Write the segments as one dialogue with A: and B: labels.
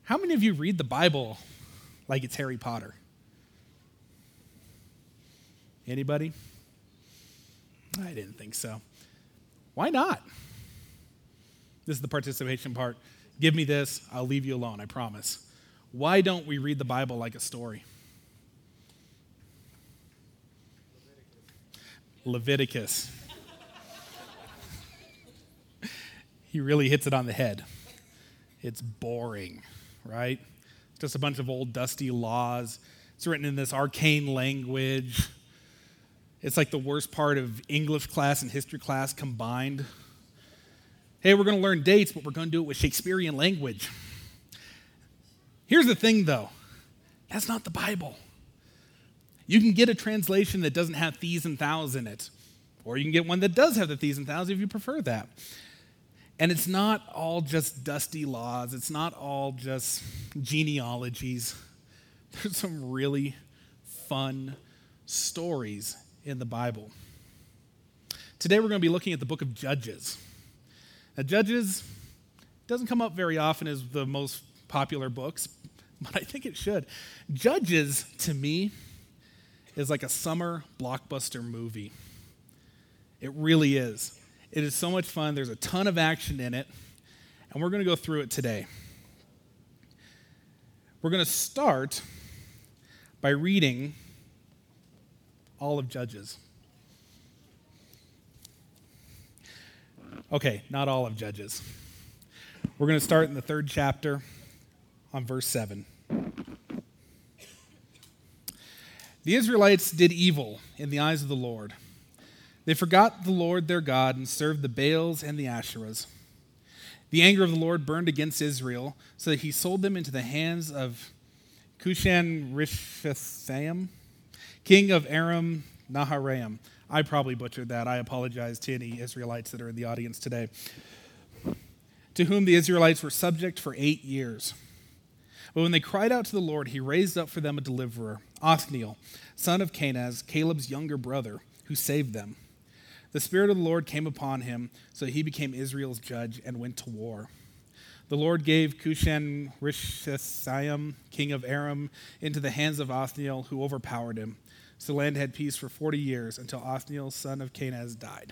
A: How many of you read the Bible like it's Harry Potter? Anybody? I didn't think so. Why not? This is the participation part. Give me this, I'll leave you alone, I promise. Why don't we read the Bible like a story? Leviticus. He really hits it on the head. It's boring, right? It's just a bunch of old dusty laws. It's written in this arcane language. It's like the worst part of English class and history class combined. Hey, we're going to learn dates, but we're going to do it with Shakespearean language. Here's the thing, though. That's not the Bible. You can get a translation that doesn't have these and thous in it, or you can get one that does have the these and thous if you prefer that. And it's not all just dusty laws. It's not all just genealogies. There's some really fun stories in the Bible. Today we're going to be looking at the book of Judges. Now, Judges doesn't come up very often as the most popular books, but I think it should. Judges, to me, is like a summer blockbuster movie. It really is. It is so much fun. There's a ton of action in it, and we're going to go through it today. We're going to start by reading all of Judges. Okay, not all of Judges. We're going to start in the 3rd chapter on verse 7. The Israelites did evil in the eyes of the Lord. They forgot the Lord their God and served the Baals and the Asherahs. The anger of the Lord burned against Israel, so that he sold them into the hands of Cushan-Rishathaim, king of Aram Naharaim. I probably butchered that. I apologize to any Israelites that are in the audience today. To whom the Israelites were subject for 8 years. But when they cried out to the Lord, he raised up for them a deliverer, Othniel, son of Kenaz, Caleb's younger brother, who saved them. The Spirit of the Lord came upon him, so he became Israel's judge and went to war. The Lord gave Cushan-Rishathaim, king of Aram, into the hands of Othniel, who overpowered him. So the land had peace for 40 years until Othniel, son of Kenaz, died.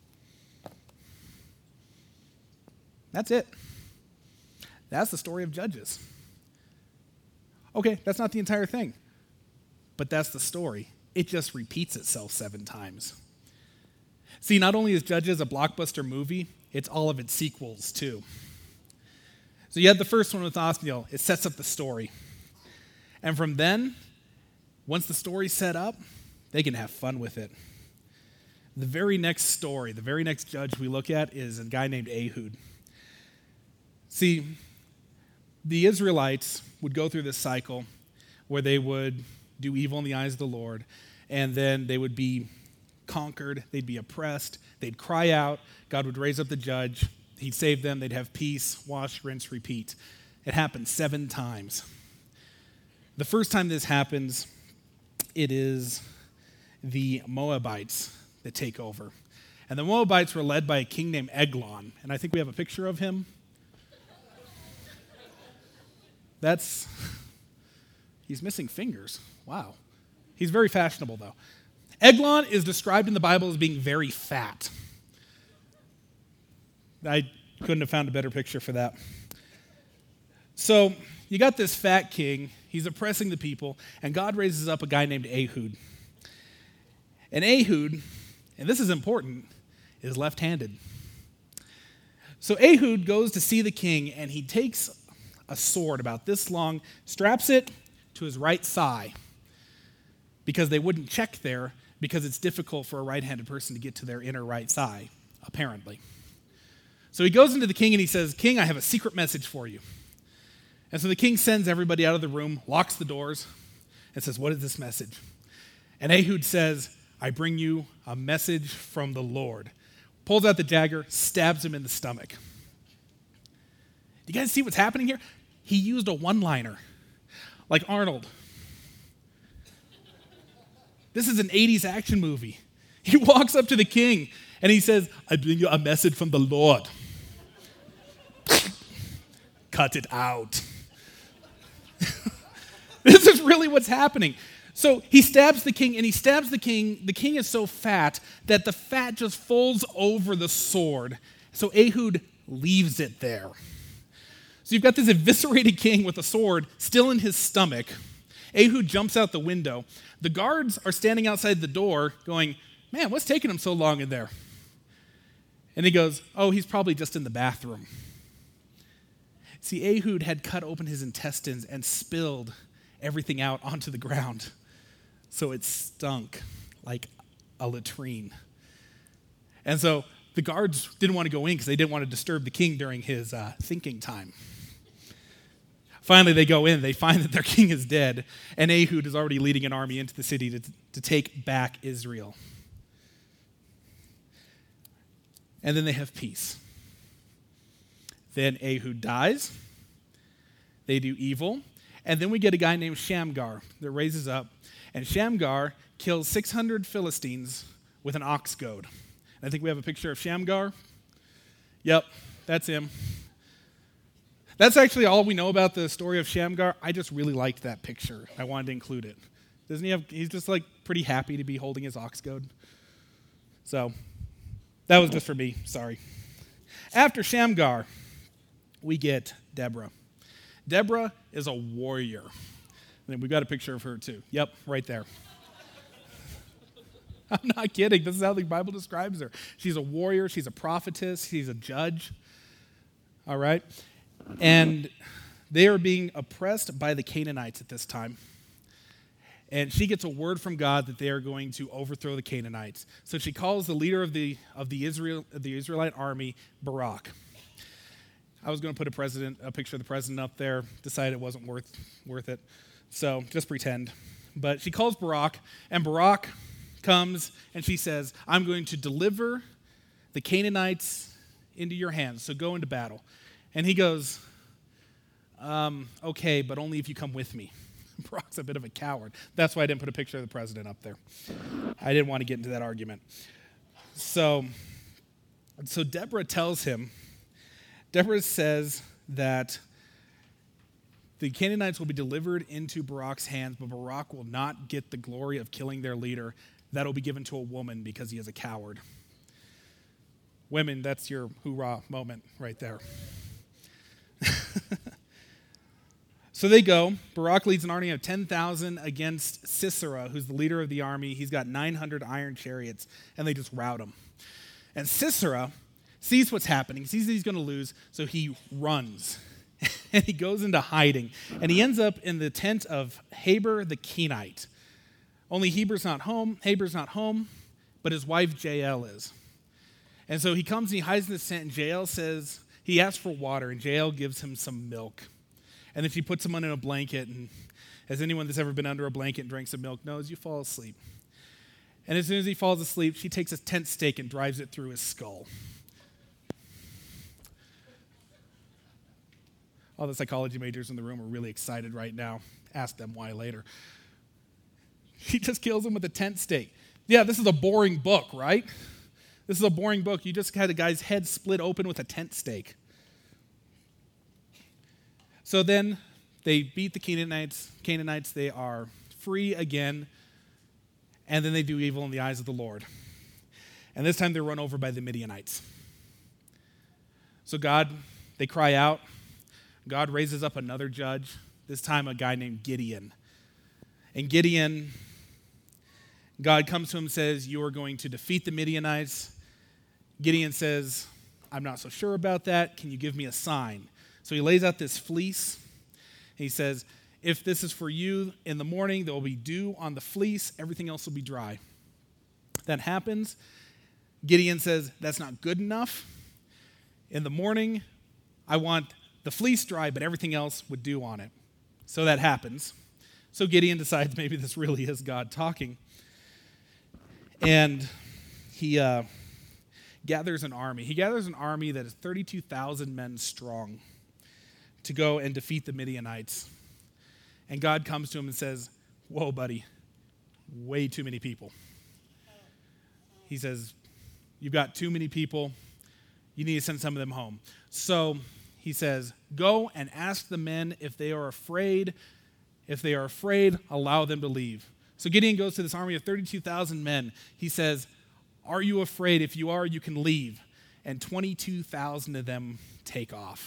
A: That's it. That's the story of Judges. Okay, that's not the entire thing, but that's the story. It just repeats itself 7 times. See, not only is Judges a blockbuster movie, it's all of its sequels too. So you had the first one with Othniel. It sets up the story. And from then, once the story's set up, they can have fun with it. The very next story, the very next judge we look at is a guy named Ehud. See, the Israelites would go through this cycle where they would do evil in the eyes of the Lord, and then they would be conquered, they'd be oppressed, they'd cry out, God would raise up the judge, he'd save them, they'd have peace, wash, rinse, repeat. It happened 7 times. The first time this happens, it is the Moabites that take over. And the Moabites were led by a king named Eglon, and I think we have a picture of him. He's missing fingers. Wow. He's very fashionable, though. Eglon is described in the Bible as being very fat. I couldn't have found a better picture for that. So you got this fat king. He's oppressing the people, and God raises up a guy named Ehud. And Ehud, and this is important, is left-handed. So Ehud goes to see the king, and he takes a sword about this long, straps it to his right thigh, because they wouldn't check there, because it's difficult for a right-handed person to get to their inner right thigh, apparently. So he goes into the king and he says, King, I have a secret message for you. And so the king sends everybody out of the room, locks the doors, and says, what is this message? And Ehud says, I bring you a message from the Lord. Pulls out the dagger, stabs him in the stomach. You guys see what's happening here? He used a one-liner, like Arnold. This is an 80s action movie. He walks up to the king and he says, I bring you a message from the Lord. Cut it out. This is really what's happening. So he stabs the king, and he stabs the king. The king is so fat that the fat just folds over the sword. So Ehud leaves it there. So you've got this eviscerated king with a sword still in his stomach. Ehud jumps out the window. The guards are standing outside the door going, man, what's taking him so long in there? And he goes, oh, he's probably just in the bathroom. See, Ehud had cut open his intestines and spilled everything out onto the ground. So it stunk like a latrine. And so the guards didn't want to go in because they didn't want to disturb the king during his thinking time. Finally, they go in. They find that their king is dead, and Ehud is already leading an army into the city to take back Israel. And then they have peace. Then Ehud dies. They do evil. And then we get a guy named Shamgar that raises up. And Shamgar kills 600 Philistines with an ox goad. I think we have a picture of Shamgar. Yep, that's him. That's actually all we know about the story of Shamgar. I just really liked that picture. I wanted to include it. Doesn't he have, he's just like pretty happy to be holding his ox goad. So that was just for me, sorry. After Shamgar, we get Deborah. Deborah is a warrior. And we've got a picture of her too. Yep, right there. I'm not kidding. This is how the Bible describes her. She's a warrior. She's a prophetess. She's a judge. All right? And they are being oppressed by the Canaanites at this time. And she gets a word from God that they are going to overthrow the Canaanites. So she calls the leader of the Israelite army, Barak. I was going to put a picture of the president up there, decided it wasn't worth it. So just pretend. But she calls Barak, and Barak comes and she says, I'm going to deliver the Canaanites into your hands, so go into battle. And he goes, okay, but only if you come with me. Barak's a bit of a coward. That's why I didn't put a picture of the president up there. I didn't want to get into that argument. So Deborah tells him, Deborah says that the Canaanites will be delivered into Barak's hands, but Barak will not get the glory of killing their leader. That will be given to a woman because he is a coward. Women, that's your hoorah moment right there. So they go. Barak leads an army of 10,000 against Sisera, who's the leader of the army. He's got 900 iron chariots, and they just rout him. And Sisera sees what's happening, sees that he's going to lose, so he runs. And he goes into hiding. And he ends up in the tent of Heber the Kenite. Only Heber's not home, but his wife Jael is. And so he comes and he hides in the tent, and Jael says, he asks for water, and Jael gives him some milk. And then she puts him under a blanket, and as anyone that's ever been under a blanket and drank some milk knows, you fall asleep. And as soon as he falls asleep, she takes a tent stake and drives it through his skull. All the psychology majors in the room are really excited right now. Ask them why later. She just kills him with a tent stake. Yeah, this is a boring book, right? This is a boring book. You just had a guy's head split open with a tent stake. So then they beat the Canaanites. They are free again. And then they do evil in the eyes of the Lord. And this time they're run over by the Midianites. So they cry out. God raises up another judge, this time a guy named Gideon. And Gideon, God comes to him and says, you are going to defeat the Midianites. Gideon says, I'm not so sure about that. Can you give me a sign? So he lays out this fleece. He says, if this is for you in the morning, there will be dew on the fleece. Everything else will be dry. That happens. Gideon says, that's not good enough. In the morning, I want the fleece dry, but everything else with dew on it. So that happens. So Gideon decides maybe this really is God talking. And he gathers an army. He gathers an army that is 32,000 men strong to go and defeat the Midianites. And God comes to him and says, whoa, buddy, way too many people. He says, you've got too many people. You need to send some of them home. So he says, go and ask the men if they are afraid. If they are afraid, allow them to leave. So Gideon goes to this army of 32,000 men. He says, are you afraid? If you are, you can leave. And 22,000 of them take off.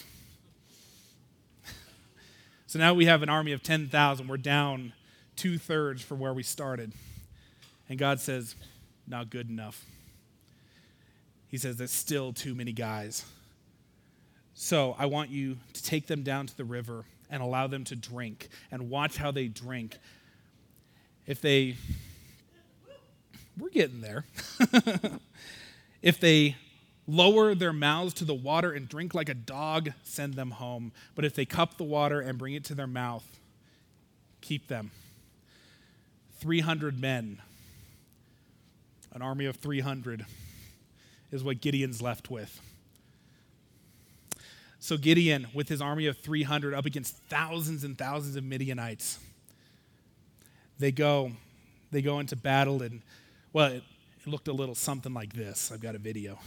A: So now we have an army of 10,000. We're down 2/3 from where we started. And God says, not good enough. He says, there's still too many guys. So I want you to take them down to the river and allow them to drink and watch how they drink. We're getting there. If they lower their mouths to the water and drink like a dog, send them home. But if they cup the water and bring it to their mouth, keep them. 300 men, an army of 300, is what Gideon's left with. So Gideon, with his army of 300 up against thousands and thousands of Midianites, they go into battle, and, well, it looked a little something like this. I've got a video.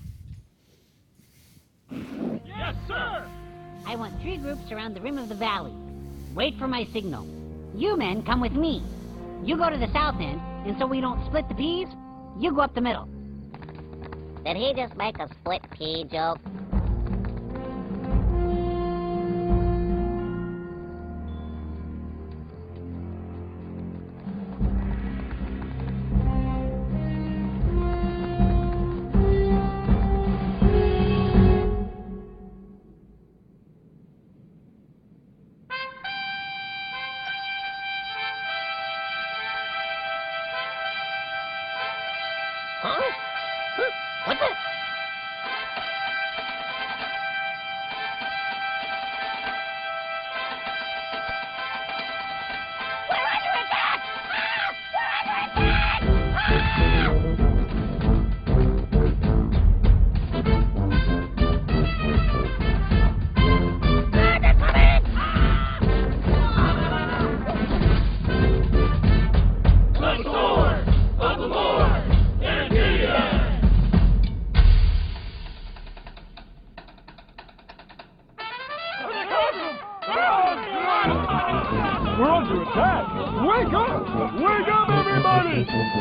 B: Yes, sir!
C: I want 3 groups around the rim of the valley. Wait for my signal. You men come with me. You go to the south end, and so we don't split the peas, you go up the middle.
D: Did he just make a split pea joke? Huh? What the? We're under attack! We're under attack! The sword of the Lord!
B: We're under attack! Wake up! Wake up, everybody!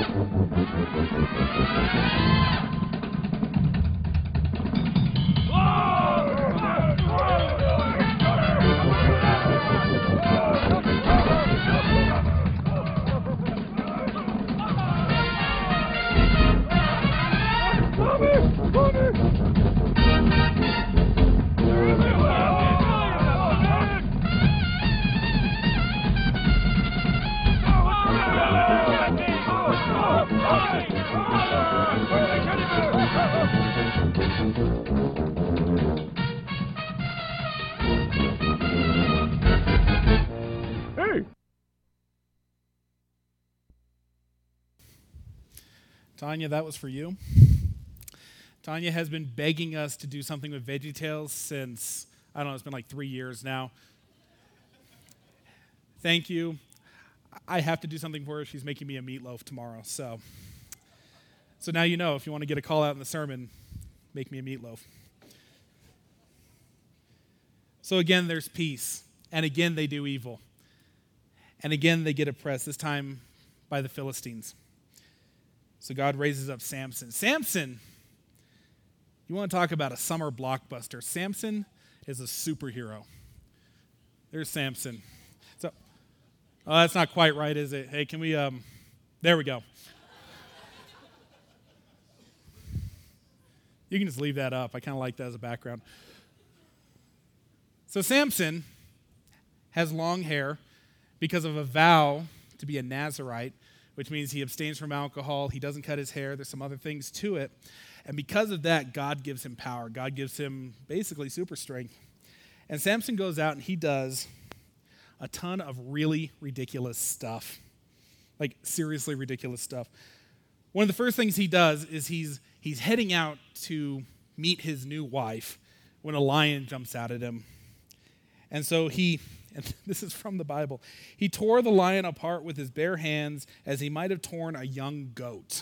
B: Hey!
A: Tanya, that was for you. Tanya has been begging us to do something with VeggieTales since, I don't know, it's been like 3 years now. Thank you. I have to do something for her. She's making me a meatloaf tomorrow. So now you know, if you want to get a call out in the sermon, make me a meatloaf. So again, there's peace. And again, they do evil. And again, they get oppressed, this time by the Philistines. So God raises up Samson. Samson, you want to talk about a summer blockbuster. Samson is a superhero. There's Samson. So, oh, that's not quite right, is it? Hey, can we, there we go. You can just leave that up. I kind of like that as a background. So Samson has long hair because of a vow to be a Nazirite, which means he abstains from alcohol, he doesn't cut his hair, there's some other things to it. And because of that, God gives him power. God gives him basically super strength. And Samson goes out and he does a ton of really ridiculous stuff. Like seriously ridiculous stuff. One of the first things he does is he's heading out to meet his new wife when a lion jumps out at him. And so and this is from the Bible, he tore the lion apart with his bare hands as he might have torn a young goat.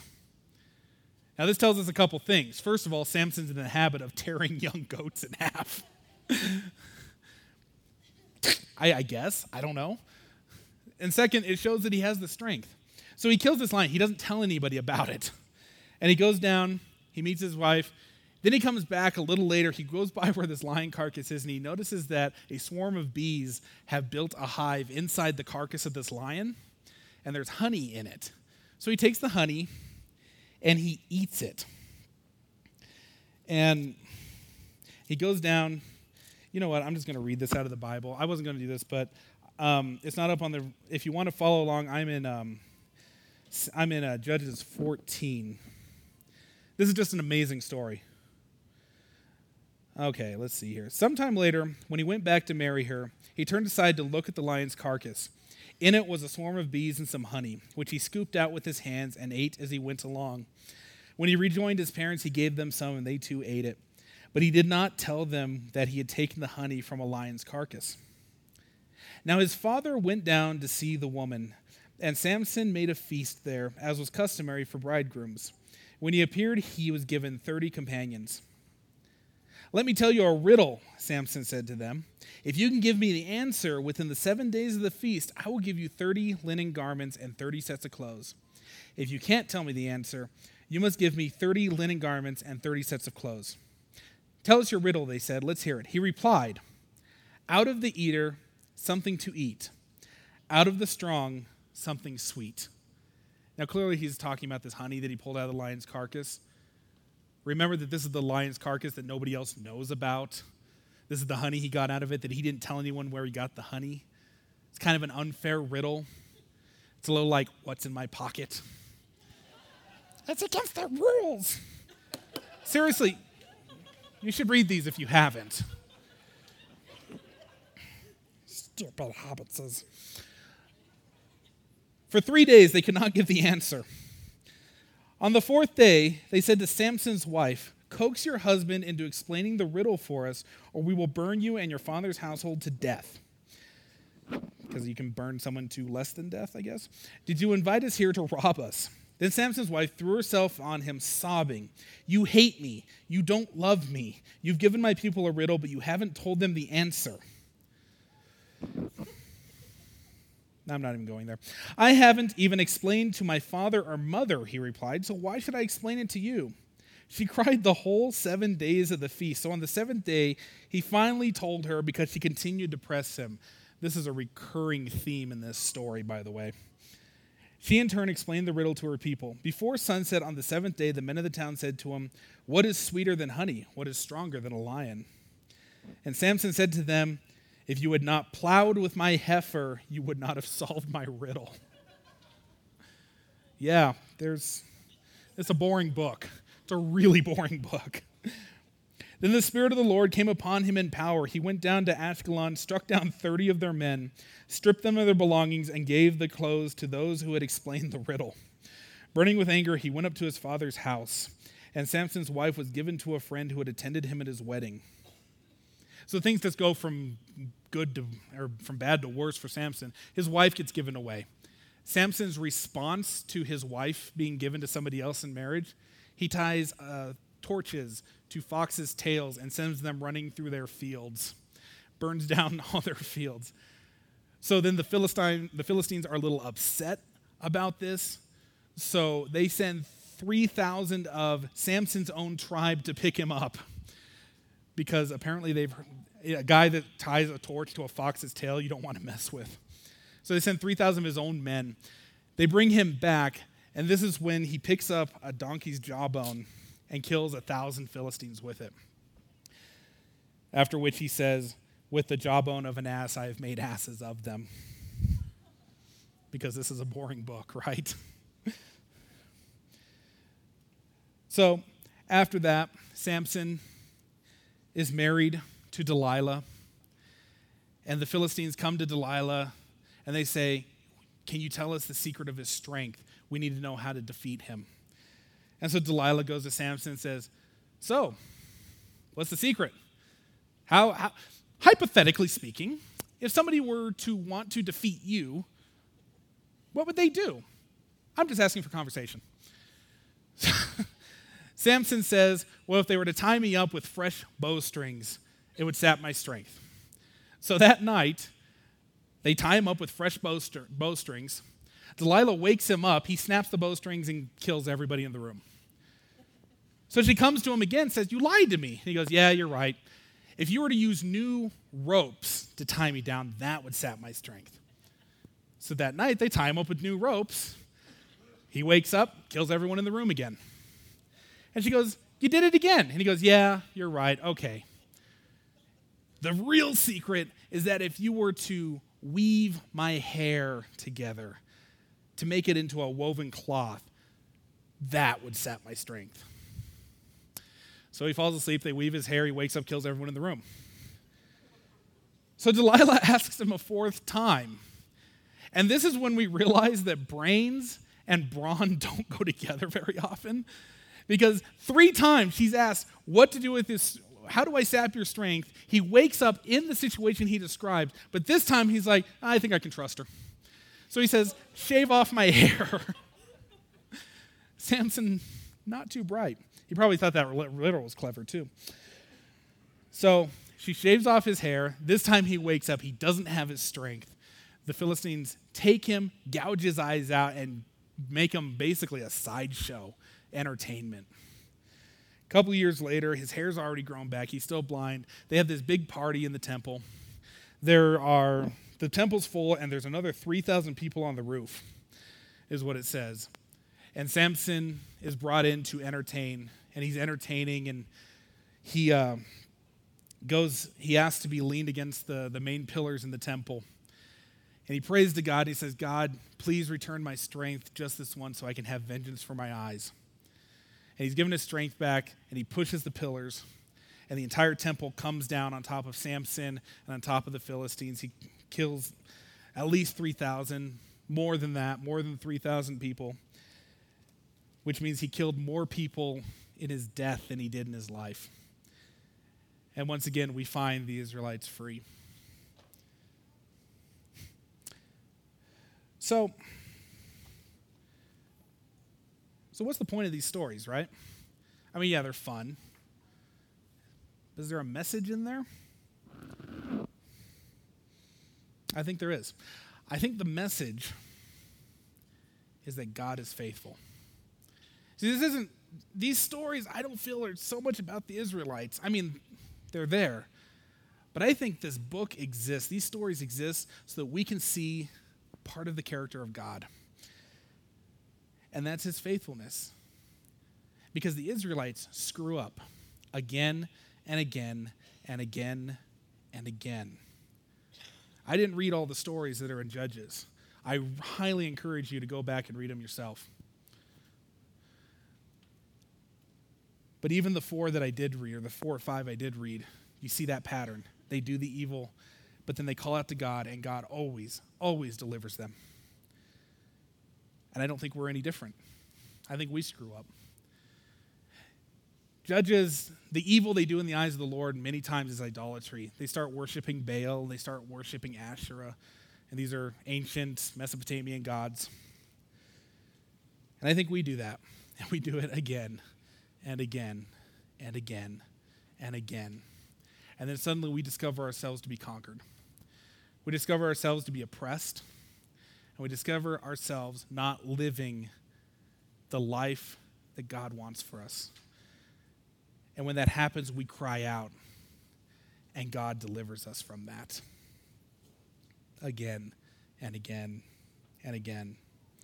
A: Now this tells us a couple things. First of all, Samson's in the habit of tearing young goats in half. I guess. I don't know. And second, it shows that he has the strength. So he kills this lion. He doesn't tell anybody about it. And he goes down, he meets his wife. Then he comes back a little later. He goes by where this lion carcass is, and he notices that a swarm of bees have built a hive inside the carcass of this lion, and there's honey in it. So he takes the honey, and he eats it. And he goes down. You know what? I'm just going to read this out of the Bible. I wasn't going to do this, but it's not up on the. If you want to follow along, I'm in Judges 14. This is just an amazing story. Okay, let's see here. Sometime later, when he went back to marry her, he turned aside to look at the lion's carcass. In it was a swarm of bees and some honey, which he scooped out with his hands and ate as he went along. When he rejoined his parents, he gave them some, and they too ate it. But he did not tell them that he had taken the honey from a lion's carcass. Now his father went down to see the woman, and Samson made a feast there, as was customary for bridegrooms. When he appeared, he was given 30 companions. "Let me tell you a riddle," Samson said to them. "If you can give me the answer within the 7 days of the feast, I will give you 30 linen garments and 30 sets of clothes. If you can't tell me the answer, you must give me 30 linen garments and 30 sets of clothes." "Tell us your riddle," they said. "Let's hear it." He replied, "Out of the eater, something to eat. Out of the strong, something sweet." Now, clearly he's talking about this honey that he pulled out of the lion's carcass. Remember that this is the lion's carcass that nobody else knows about. This is the honey he got out of it, that he didn't tell anyone where he got the honey. It's kind of an unfair riddle. It's a little like, what's in my pocket? That's against the rules. Seriously, you should read these if you haven't. Stupid hobbitses. For 3 days, they could not give the answer. On the 4th day, they said to Samson's wife, "Coax your husband into explaining the riddle for us, or we will burn you and your father's household to death." Because you can burn someone to less than death, I guess. "Did you invite us here to rob us?" Then Samson's wife threw herself on him, sobbing, "You hate me. You don't love me. You've given my people a riddle, but you haven't told them the answer." I'm not even going there. "I haven't even explained to my father or mother," he replied, "so why should I explain it to you?" She cried the whole 7 days of the feast. So on the 7th day, he finally told her because she continued to press him. This is a recurring theme in this story, by the way. She in turn explained the riddle to her people. Before sunset on the 7th day, the men of the town said to him, "What is sweeter than honey? What is stronger than a lion?" And Samson said to them, "If you had not plowed with my heifer, you would not have solved my riddle." Yeah, it's a boring book. It's a really boring book. Then the Spirit of the Lord came upon him in power. He went down to Ashkelon, struck down 30 of their men, stripped them of their belongings, and gave the clothes to those who had explained the riddle. Burning with anger, he went up to his father's house, and Samson's wife was given to a friend who had attended him at his wedding. So things just go from from bad to worse for Samson. His wife gets given away. Samson's response to his wife being given to somebody else in marriage, he ties torches to foxes' tails and sends them running through their fields, burns down all their fields. So then the Philistines are a little upset about this, so they send 3,000 of Samson's own tribe to pick him up, because apparently a guy that ties a torch to a fox's tail, you don't want to mess with. So they send 3,000 of his own men. They bring him back, and this is when he picks up a donkey's jawbone and kills 1,000 Philistines with it. After which he says, "With the jawbone of an ass, I have made asses of them." Because this is a boring book, right? So after that, Samson is married to Delilah, and the Philistines come to Delilah, and they say, "Can you tell us the secret of his strength? We need to know how to defeat him." And so Delilah goes to Samson and says, "So, what's the secret? How hypothetically speaking, if somebody were to want to defeat you, what would they do? I'm just asking for conversation." Samson says, "Well, if they were to tie me up with fresh bowstrings it would sap my strength. So that night, they tie him up with fresh bowstrings. Delilah wakes him up. He snaps the bowstrings and kills everybody in the room. So she comes to him again and says, "You lied to me." And he goes, "Yeah, you're right. If you were to use new ropes to tie me down, that would sap my strength." So that night, they tie him up with new ropes. He wakes up, kills everyone in the room again. And she goes, "You did it again." And he goes, "Yeah, you're right. Okay. The real secret is that if you were to weave my hair together to make it into a woven cloth, that would sap my strength." So he falls asleep. They weave his hair. He wakes up, kills everyone in the room. So Delilah asks him a fourth time. And this is when we realize that brains and brawn don't go together very often. Because 3 times she's asked what to do with this. How do I sap your strength? He wakes up in the situation he described, but this time he's like, "I think I can trust her." So he says, "Shave off my hair." Samson, not too bright. He probably thought that riddle was clever too. So she shaves off his hair. This time he wakes up. He doesn't have his strength. The Philistines take him, gouge his eyes out, and make him basically a sideshow entertainment. A couple years later, his hair's already grown back. He's still blind. They have this big party in the temple. The temple's full, and there's another 3,000 people on the roof, is what it says. And Samson is brought in to entertain, and he's entertaining, and he asks to be leaned against the main pillars in the temple. And he prays to God, and he says, "God, please return my strength just this once so I can have vengeance for my eyes." And he's given his strength back, and he pushes the pillars, and the entire temple comes down on top of Samson and on top of the Philistines. He kills at least 3,000, more than that, more than 3,000 people, which means he killed more people in his death than he did in his life. And once again, we find the Israelites free. So what's the point of these stories, right? I mean, yeah, they're fun. Is there a message in there? I think there is. I think the message is that God is faithful. See, these stories, I don't feel are so much about the Israelites. I mean, they're there. But I think this book exists, these stories exist so that we can see part of the character of God. And that's his faithfulness. Because the Israelites screw up again and again and again and again. I didn't read all the stories that are in Judges. I highly encourage you to go back and read them yourself. But even the 4 that I did read, or the 4 or 5 I did read, you see that pattern. They do the evil, but then they call out to God, and God always, always delivers them. And I don't think we're any different. I think we screw up. Judges, the evil they do in the eyes of the Lord many times is idolatry. They start worshiping Baal, they start worshiping Asherah, and these are ancient Mesopotamian gods. And I think we do that, and we do it again and again and again and again. And then suddenly we discover ourselves to be conquered. We discover ourselves to be oppressed, and we discover ourselves not living the life that God wants for us. And when that happens, we cry out, and God delivers us from that. Again and again and again.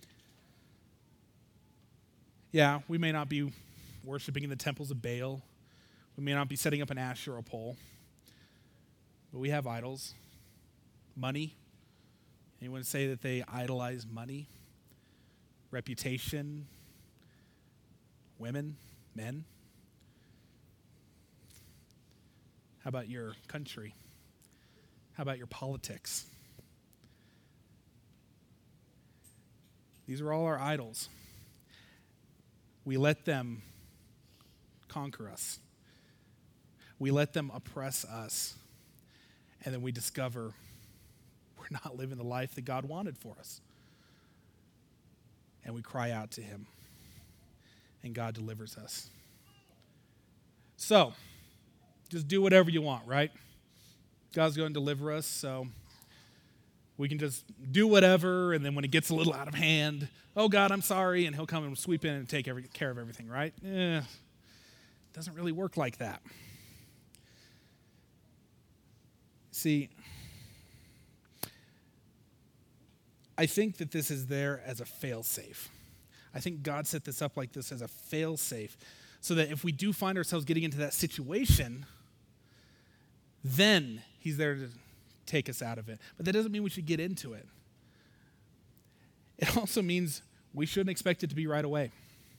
A: Yeah, we may not be worshiping in the temples of Baal. We may not be setting up an Asherah pole. But we have idols. Money. Anyone say that they idolize money? Reputation? Women? Men? How about your country? How about your politics? These are all our idols. We let them conquer us. We let them oppress us. And then we discover we're not living the life that God wanted for us. And we cry out to him. And God delivers us. So, just do whatever you want, right? God's going to deliver us, so we can just do whatever, and then when it gets a little out of hand, oh, God, I'm sorry, and he'll come and sweep in and take care of everything, right? It doesn't really work like that. See, I think that this is there as a fail-safe. I think God set this up like this as a fail-safe, so that if we do find ourselves getting into that situation, then he's there to take us out of it. But that doesn't mean we should get into it. It also means we shouldn't expect it to be right away.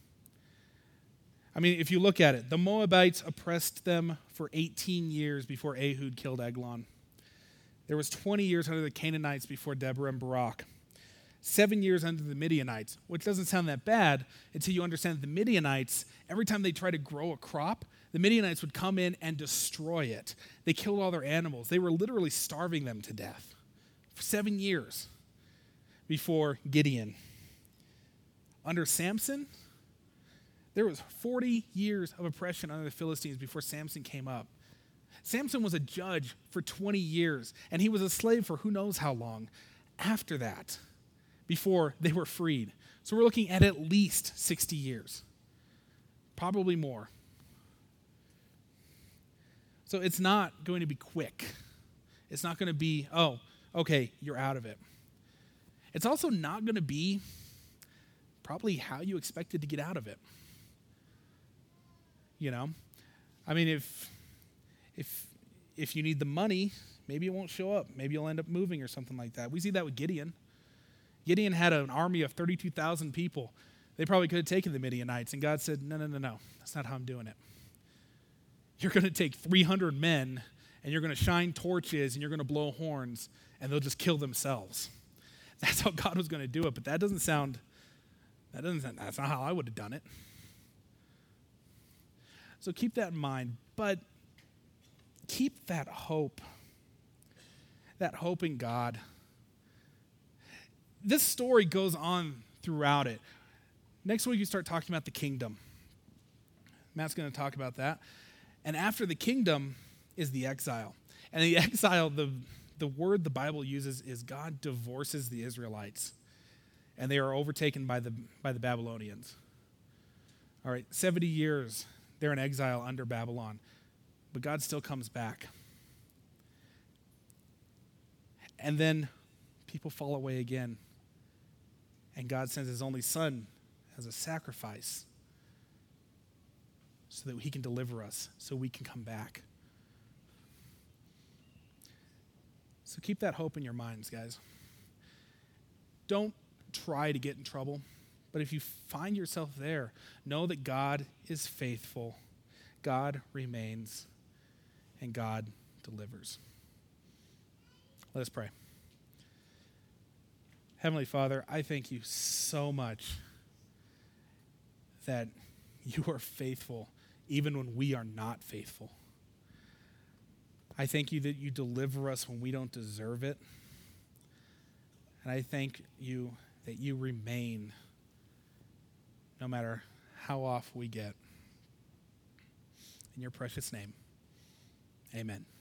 A: I mean, if you look at it, the Moabites oppressed them for 18 years before Ehud killed Eglon. There was 20 years under the Canaanites before Deborah and Barak. 7 years under the Midianites, which doesn't sound that bad until you understand that the Midianites, every time they try to grow a crop, the Midianites would come in and destroy it. They killed all their animals. They were literally starving them to death for 7 years before Gideon. Under Samson, there was 40 years of oppression under the Philistines before Samson came up. Samson was a judge for 20 years, and he was a slave for who knows how long after that, before they were freed. So we're looking at least 60 years, probably more. So it's not going to be quick. It's not going to be, oh, okay, you're out of it. It's also not going to be probably how you expected to get out of it. You know? I mean, if you need the money, maybe it won't show up. Maybe you'll end up moving or something like that. We see that with Gideon. Gideon had an army of 32,000 people. They probably could have taken the Midianites, and God said, no, that's not how I'm doing it. You're going to take 300 men, and you're going to shine torches, and you're going to blow horns, and they'll just kill themselves. That's how God was going to do it, but that's not how I would have done it. So keep that in mind, but keep that hope in God. This story goes on throughout it. Next week, you start talking about the kingdom. Matt's going to talk about that. And after the kingdom is the exile. And the exile, the word the Bible uses is God divorces the Israelites. And they are overtaken by the Babylonians. All right, 70 years they're in exile under Babylon. But God still comes back. And then people fall away again. And God sends his only son as a sacrifice so that he can deliver us, so we can come back. So keep that hope in your minds, guys. Don't try to get in trouble, but if you find yourself there, know that God is faithful, God remains, and God delivers. Let us pray. Heavenly Father, I thank you so much that you are faithful even when we are not faithful. I thank you that you deliver us when we don't deserve it. And I thank you that you remain no matter how off we get. In your precious name, amen.